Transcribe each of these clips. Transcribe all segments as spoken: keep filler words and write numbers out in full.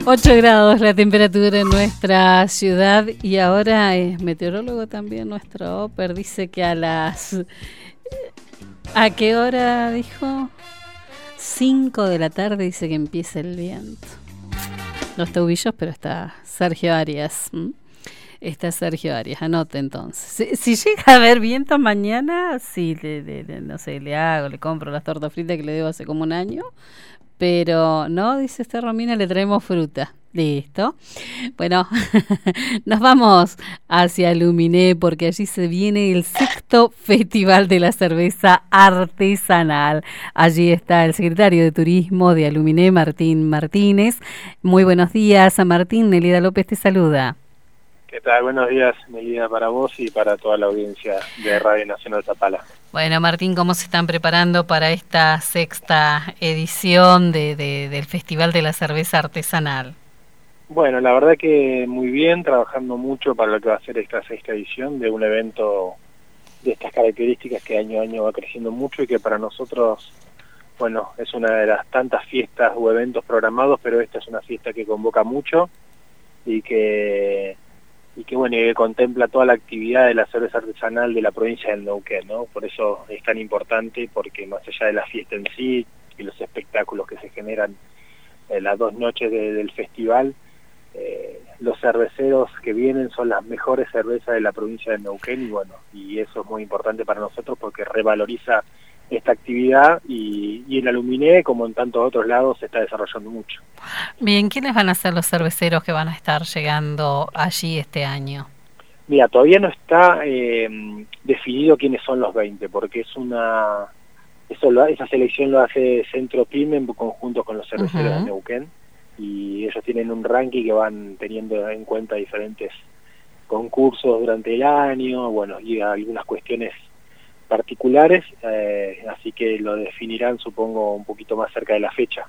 ocho grados la temperatura en nuestra ciudad y ahora es meteorólogo también nuestro Oper, dice que a las... ¿A qué hora dijo? cinco de la tarde dice que empieza el viento. Los tobillos, pero está Sergio Arias. ¿Mm? Está Sergio Arias, anote entonces. Si, si llega a haber viento mañana, sí, le, le, le, no sé, le hago, le compro las tortas fritas que le debo hace como un año. Pero no, dice este Romina, le traemos fruta. Listo. Bueno, nos vamos hacia Luminé porque allí se viene el sexto Festival de la Cerveza Artesanal. Allí está el secretario de Turismo de Aluminé, Martín Martínez. Muy buenos días, a Martín. Nelida López te saluda. ¿Qué tal? Buenos días, Nelida, para vos y para toda la audiencia de Radio Nacional Zapala. Bueno, Martín, ¿cómo se están preparando para esta sexta edición de, de, del Festival de la Cerveza Artesanal? Bueno, la verdad que muy bien, trabajando mucho para lo que va a ser esta sexta edición de un evento de estas características que año a año va creciendo mucho y que para nosotros, bueno, es una de las tantas fiestas o eventos programados, pero esta es una fiesta que convoca mucho y que... y que bueno, y que contempla toda la actividad de la cerveza artesanal de la provincia del Neuquén, ¿no? Por eso es tan importante, porque más allá de la fiesta en sí y los espectáculos que se generan en las dos noches de, del festival, eh, los cerveceros que vienen son las mejores cervezas de la provincia del Neuquén y bueno, y eso es muy importante para nosotros porque revaloriza esta actividad y, y en Aluminé, como en tantos otros lados, se está desarrollando mucho. Bien, ¿quiénes van a ser los cerveceros que van a estar llegando allí este año? Mira, todavía no está eh, definido quiénes son los veinte, porque es una eso lo, esa selección lo hace Centro Pyme en conjunto con los cerveceros uh-huh. de Neuquén, y ellos tienen un ranking que van teniendo en cuenta diferentes concursos durante el año, bueno, y algunas cuestiones particulares, eh, así que lo definirán, supongo, un poquito más cerca de la fecha.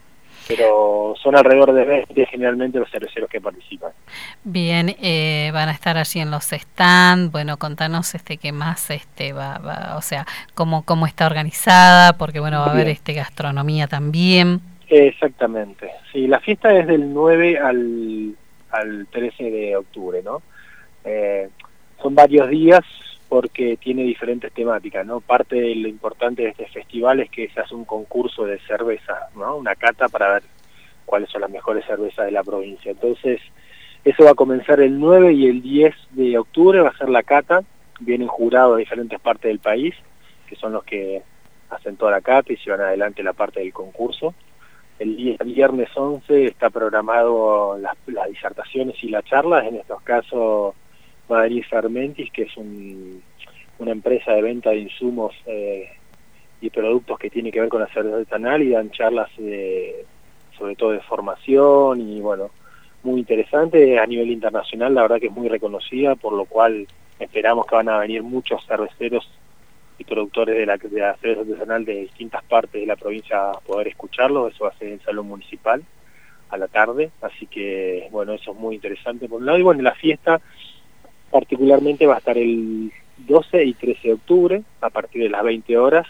Pero son alrededor de veinte generalmente los cerveceros que participan. Bien, eh, van a estar allí en los stands. Bueno, contanos este qué más este va, va o sea, cómo cómo está organizada, porque bueno, va a haber este gastronomía también. Exactamente. Sí, la fiesta es del nueve al al trece de octubre, ¿no? Eh, son varios días porque tiene diferentes temáticas, ¿no? Parte de lo importante de este festival es que se hace un concurso de cerveza, ¿no? Una cata para ver cuáles son las mejores cervezas de la provincia. Entonces, eso va a comenzar el nueve y el diez de octubre, va a ser la cata. Vienen jurados de diferentes partes del país, que son los que hacen toda la cata y llevan adelante la parte del concurso. El día viernes once está programado las, las disertaciones y las charlas, en estos casos Madrid Fermentis, que es un, una empresa de venta de insumos eh, y productos que tiene que ver con la cerveza artesanal, y dan charlas de, sobre todo de formación y bueno, muy interesante a nivel internacional, la verdad que es muy reconocida, por lo cual esperamos que van a venir muchos cerveceros y productores de la, de la cerveza artesanal de distintas partes de la provincia a poder escucharlo. Eso va a ser en el Salón Municipal a la tarde, así que bueno, eso es muy interesante por un lado. Y bueno, la fiesta particularmente va a estar el doce y trece de octubre, a partir de las veinte horas,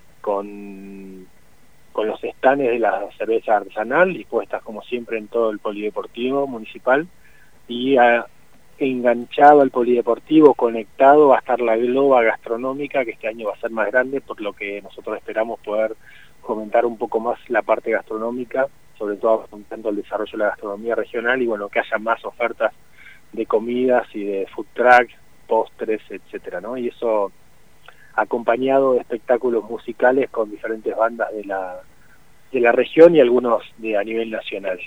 con, con los estandes de la cerveza artesanal, dispuestas como siempre en todo el polideportivo municipal, y a, enganchado al polideportivo, conectado, va a estar la globa gastronómica, que este año va a ser más grande, por lo que nosotros esperamos poder fomentar un poco más la parte gastronómica, sobre todo fomentando el desarrollo de la gastronomía regional, y bueno, que haya más ofertas de comidas y de food truck, postres, etcétera, ¿no? Y eso acompañado de espectáculos musicales con diferentes bandas de la de la región y algunos de a nivel nacional.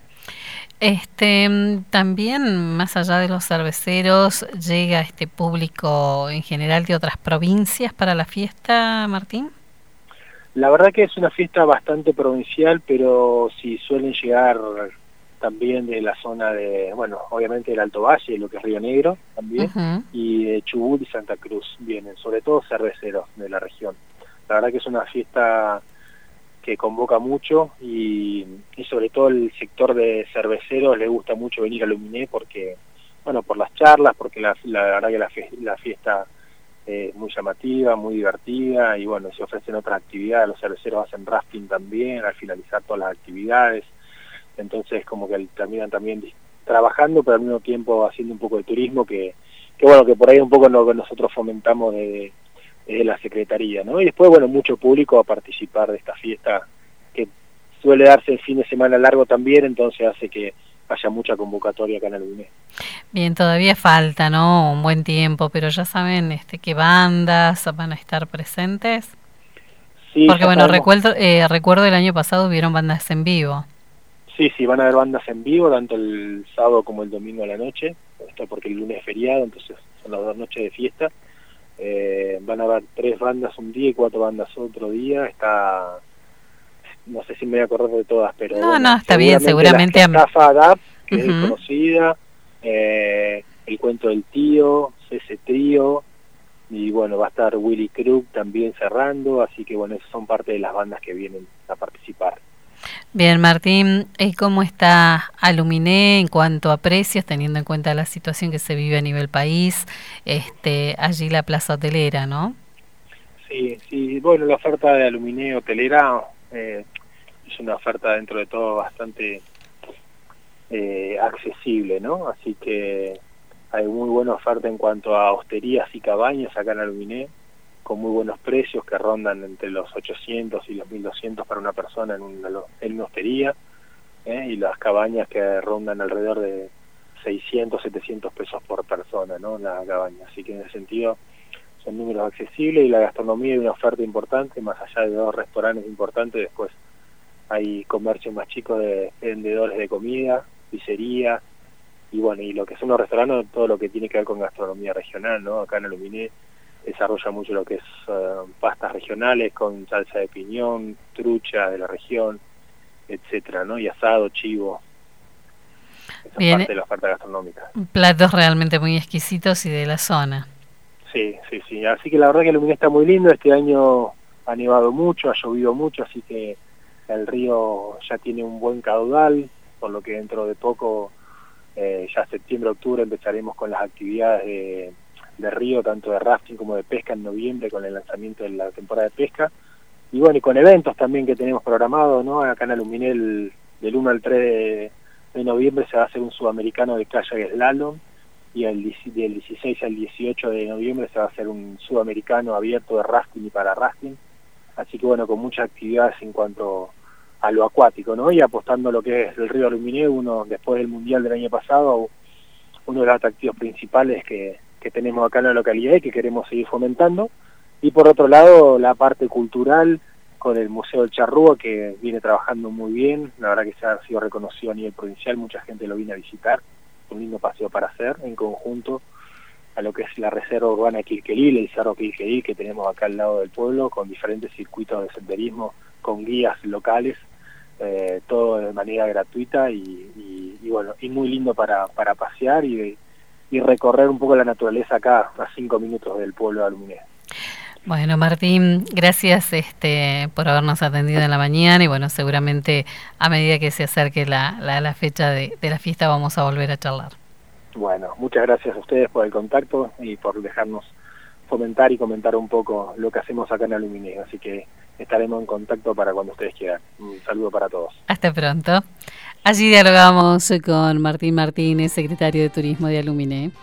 Este también, más allá de los cerveceros, llega este público en general de otras provincias para la fiesta, Martín. La verdad que es una fiesta bastante provincial, pero sí suelen llegar también de la zona de, bueno, obviamente del Alto Valle, lo que es Río Negro también, uh-huh. y de Chubut y Santa Cruz vienen, sobre todo cerveceros de la región. La verdad que es una fiesta que convoca mucho y, y sobre todo el sector de cerveceros le gusta mucho venir a Luminé porque, bueno, por las charlas, porque la, la verdad que la, fe, la fiesta es muy llamativa, muy divertida y bueno, se ofrecen otras actividades, los cerveceros hacen rafting también al finalizar todas las actividades. entonces como que terminan también trabajando, pero al mismo tiempo haciendo un poco de turismo, que, que bueno, que por ahí un poco lo que nosotros fomentamos desde, desde la Secretaría, ¿no? Y después, bueno, mucho público a participar de esta fiesta, que suele darse el fin de semana largo también, entonces hace que haya mucha convocatoria acá en Aluminé. Bien, todavía falta, ¿no? Un buen tiempo, pero ya saben este, qué bandas van a estar presentes. Sí, porque bueno, sabemos. recuerdo, eh, recuerdo el año pasado hubieron bandas en vivo. Sí, sí, van a haber bandas en vivo, tanto el sábado como el domingo a la noche, esto porque el lunes es feriado, entonces son las dos noches de fiesta. Eh, van a haber tres bandas un día y cuatro bandas otro día. Está, no sé si me voy a acordar de todas, pero no, bueno, no, está bien, seguramente. La Estafa Gap, que uh-huh. es conocida, eh, El Cuento del Tío, C C Trío, y bueno, va a estar Willy Krug también cerrando, así que bueno, esas son parte de las bandas que vienen a participar. Bien, Martín, ¿y cómo está Aluminé en cuanto a precios, teniendo en cuenta la situación que se vive a nivel país, este, allí la plaza hotelera, ¿no? Sí, sí, bueno, la oferta de Aluminé hotelera eh, es una oferta dentro de todo bastante eh, accesible, ¿no? Así que hay muy buena oferta en cuanto a hosterías y cabañas acá en Aluminé, con muy buenos precios que rondan entre los ochocientos y los mil doscientos para una persona en una, en una hostería, ¿eh? Y las cabañas que rondan alrededor de seiscientos, setecientos pesos por persona, ¿no? La cabaña, así que en ese sentido son números accesibles, y la gastronomía hay una oferta importante, más allá de dos restaurantes importantes, después hay comercios más chicos de vendedores de comida, pizzería, y bueno, y lo que son los restaurantes, todo lo que tiene que ver con gastronomía regional, ¿no? Acá en Aluminé desarrolla mucho lo que es uh, pastas regionales con salsa de piñón, trucha de la región, etcétera, ¿no? Y asado, chivo. Esa es parte de la oferta gastronómica. Platos realmente muy exquisitos y de la zona. Sí, sí, sí. Así que la verdad que Aluminé está muy lindo. Este año ha nevado mucho, ha llovido mucho, así que el río ya tiene un buen caudal, por lo que dentro de poco, eh, ya septiembre, octubre, empezaremos con las actividades de de río, tanto de rafting como de pesca en noviembre, con el lanzamiento de la temporada de pesca, y bueno, y con eventos también que tenemos programados, ¿no? Acá en Aluminé el, del uno al tres de, de noviembre se va a hacer un sudamericano de kayak slalom, y el, del dieciséis al dieciocho de noviembre se va a hacer un sudamericano abierto de rafting y para rafting, así que bueno, con muchas actividades en cuanto a lo acuático, ¿no? Y apostando a lo que es el río Aluminé, uno después del mundial del año pasado, uno de los atractivos principales que que tenemos acá en la localidad y que queremos seguir fomentando, y por otro lado la parte cultural con el Museo del Charrúa, que viene trabajando muy bien, la verdad que se ha sido reconocido a nivel provincial, mucha gente lo viene a visitar, un lindo paseo para hacer en conjunto a lo que es la Reserva Urbana Quilquelí, el Cerro Quilquelí que tenemos acá al lado del pueblo, con diferentes circuitos de senderismo, con guías locales, eh, todo de manera gratuita y, y, y bueno, y muy lindo para, para pasear y y recorrer un poco la naturaleza acá a cinco minutos del pueblo de Aluminé. Bueno, Martín, gracias este por habernos atendido en la mañana, y bueno, seguramente a medida que se acerque la, la, la fecha de, de la fiesta vamos a volver a charlar. Bueno, muchas gracias a ustedes por el contacto y por dejarnos fomentar y comentar un poco lo que hacemos acá en Aluminé, así que estaremos en contacto para cuando ustedes quieran. Un saludo para todos. Hasta pronto. Allí dialogamos con Martín Martínez, secretario de Turismo de Aluminé.